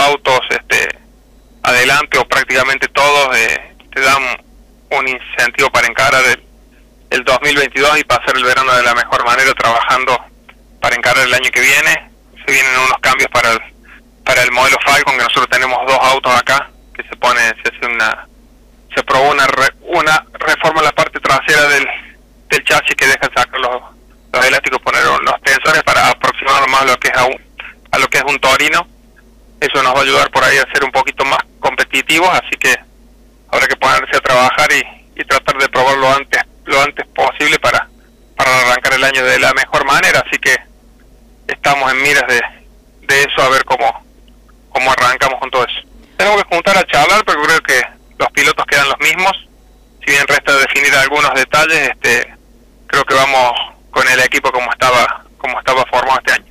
autos adelante, o prácticamente todos, te dan un incentivo para encarar el 2022 y pasar el verano de la mejor manera, trabajando para encarar el año que viene. Se vienen unos cambios para el modelo Falcon, que nosotros tenemos 2 autos acá, que se probó una reforma en la parte trasera del chasis, que deja sacar los elásticos, poner los tensores para aproximarlo más a lo que es un Torino. Eso nos va a ayudar por ahí a ser un poquito más competitivos, así que habrá que ponerse a trabajar y tratar de probar lo antes posible para arrancar el año de la mejor manera. Así que estamos en miras de eso, a ver cómo arrancamos con todo eso. Tenemos que juntar a charlar, pero creo que los pilotos quedan los mismos. Si bien resta definir algunos detalles, creo que vamos con el equipo como estaba formado este año.